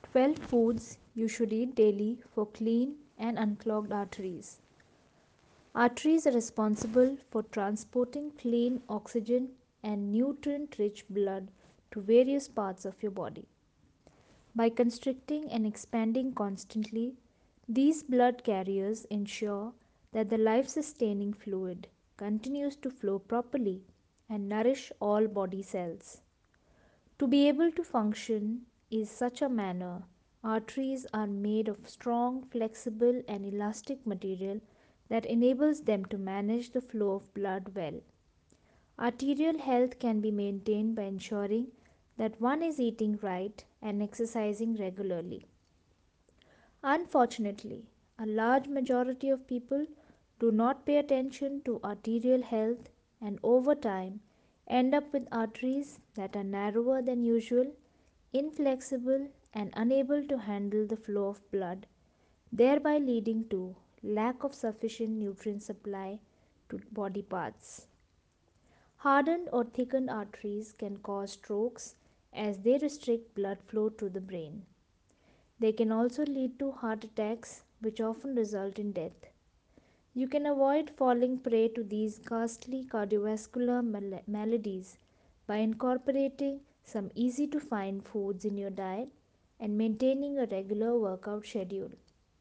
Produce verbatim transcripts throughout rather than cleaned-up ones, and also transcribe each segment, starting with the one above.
twelve foods you should eat daily for clean and unclogged arteries. Arteries are responsible for transporting clean oxygen and nutrient rich blood to various parts of your body. By constricting and expanding constantly, these blood carriers ensure that the life sustaining fluid continues to flow properly and nourish all body cells. To be able to function in such a manner, arteries are made of strong, flexible, and elastic material that enables them to manage the flow of blood well. Arterial health can be maintained by ensuring that one is eating right and exercising regularly. Unfortunately, a large majority of people do not pay attention to arterial health and over time end up with arteries that are narrower than usual, inflexible, and unable to handle the flow of blood, thereby leading to lack of sufficient nutrient supply to body parts. Hardened or thickened arteries can cause strokes as they restrict blood flow to the brain. They can also lead to heart attacks, which often result in death. You can avoid falling prey to these ghastly cardiovascular mal- maladies by incorporating some easy to find foods in your diet and maintaining a regular workout schedule.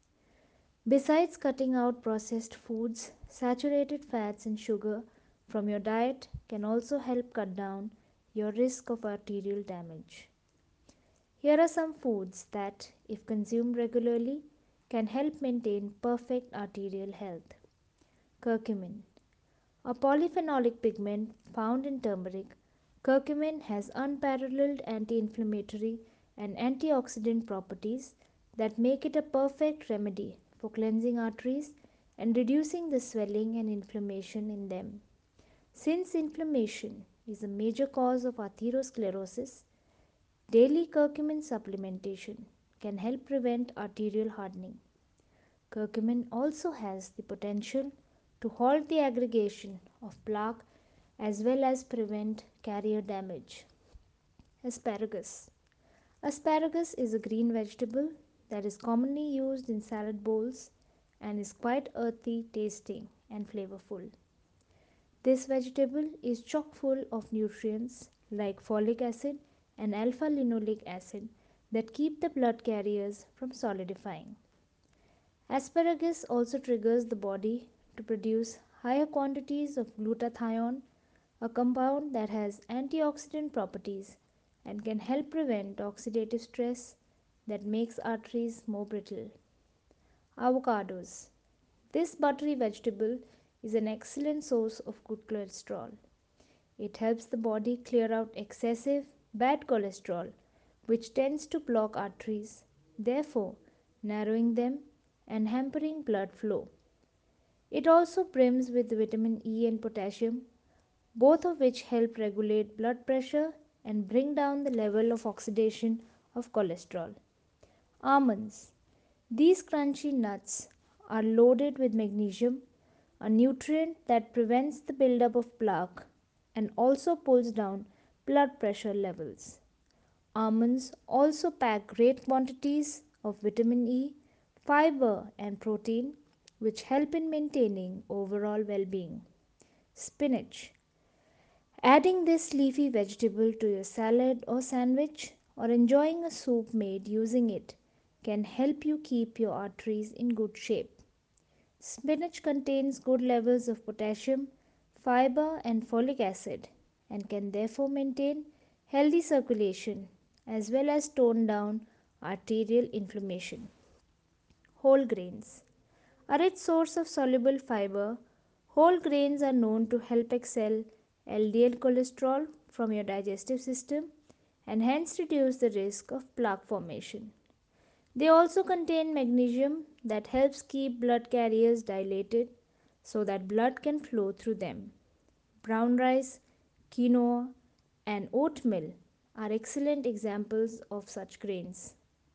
Besides cutting out processed foods, saturated fats and sugar from your diet can also help cut down your risk of arterial damage. Here are some foods that, if consumed regularly, can help maintain perfect arterial health. Curcumin. A polyphenolic pigment found in turmeric, curcumin has unparalleled anti inflammatory and antioxidant properties that make it a perfect remedy for cleansing arteries and reducing the swelling and inflammation in them. Since inflammation is a major cause of atherosclerosis, daily curcumin supplementation can help prevent arterial hardening. Curcumin also has the potential to halt the aggregation of plaque as well as prevent carrier damage. Asparagus. Asparagus is a green vegetable that is commonly used in salad bowls and is quite earthy tasting and flavorful. This vegetable is chock full of nutrients like folic acid and alpha linoleic acid that keep the blood carriers from solidifying. Asparagus also triggers the body to produce higher quantities of glutathione, a compound that has antioxidant properties and can help prevent oxidative stress that makes arteries more brittle. Avocados. This buttery vegetable is an excellent source of good cholesterol. It helps the body clear out excessive bad cholesterol, which tends to block arteries, therefore, narrowing them and hampering blood flow. It also brims with vitamin E and potassium, both of which help regulate blood pressure and bring down the level of oxidation of cholesterol. Almonds. These crunchy nuts are loaded with magnesium, a nutrient that prevents the buildup of plaque and also pulls down blood pressure levels. Almonds also pack great quantities of vitamin E, fiber, and protein, which help in maintaining overall well being. Spinach. Adding this leafy vegetable to your salad or sandwich, or enjoying a soup made using it, can help you keep your arteries in good shape. Spinach contains good levels of potassium, fiber, and folic acid, and can therefore maintain healthy circulation as well as tone down arterial inflammation. Whole grains. A rich source of soluble fiber, whole grains are known to help expel L D L cholesterol from your digestive system and hence reduce the risk of plaque formation. They also contain magnesium that helps keep blood carriers dilated so that blood can flow through them. Brown rice, quinoa, and oatmeal are excellent examples of such grains.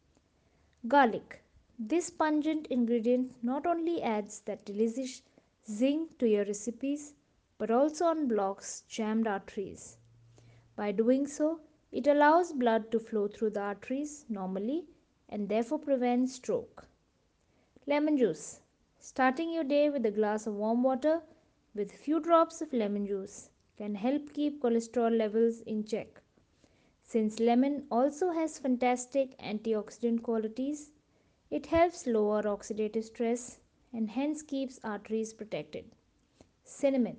Garlic. This pungent ingredient not only adds that delicious zing to your recipes but also unblocks jammed arteries. By doing so, it allows blood to flow through the arteries normally and therefore prevent stroke. Lemon juice. Starting your day with a glass of warm water with few drops of lemon juice can help keep cholesterol levels in check. Since lemon also has fantastic antioxidant qualities, it helps lower oxidative stress and hence keeps arteries protected. Cinnamon,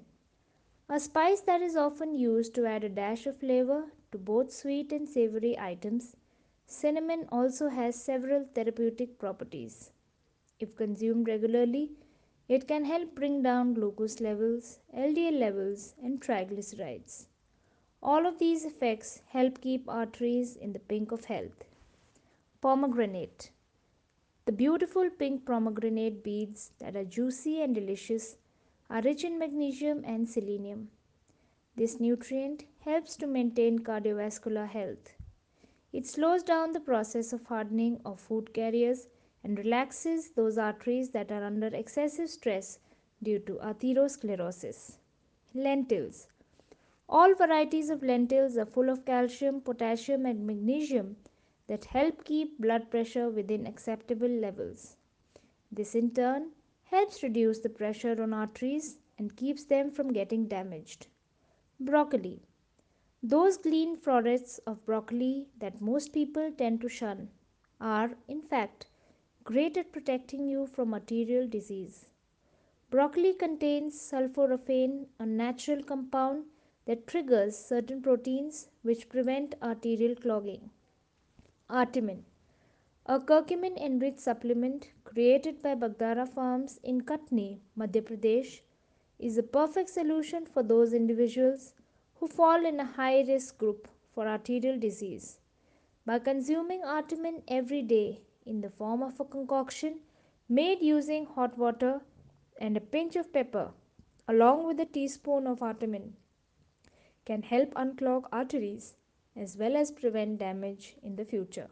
a spice that is often used to add a dash of flavor to both sweet and savory items, cinnamon also has several therapeutic properties. If consumed regularly, it can help bring down glucose levels, L D L levels, and triglycerides. All of these effects help keep arteries in the pink of health. Pomegranate. The beautiful pink pomegranate beads that are juicy and delicious are rich in magnesium and selenium. This nutrient helps to maintain cardiovascular health. It slows down the process of hardening of food carriers and relaxes those arteries that are under excessive stress due to atherosclerosis. Lentils. All varieties of lentils are full of calcium, potassium, and magnesium that help keep blood pressure within acceptable levels. This in turn helps reduce the pressure on arteries and keeps them from getting damaged. Broccoli. Those green florets of broccoli that most people tend to shun are, in fact, great at protecting you from arterial disease. Broccoli contains sulforaphane, a natural compound that triggers certain proteins which prevent arterial clogging. Artemin, a curcumin enriched supplement created by Bagdara Farms in Katni, Madhya Pradesh, is a perfect solution for those individuals who fall in a high risk group for arterial disease. By consuming artemin every day in the form of a concoction made using hot water and a pinch of pepper, along with a teaspoon of artemin, can help unclog arteries as well as prevent damage in the future.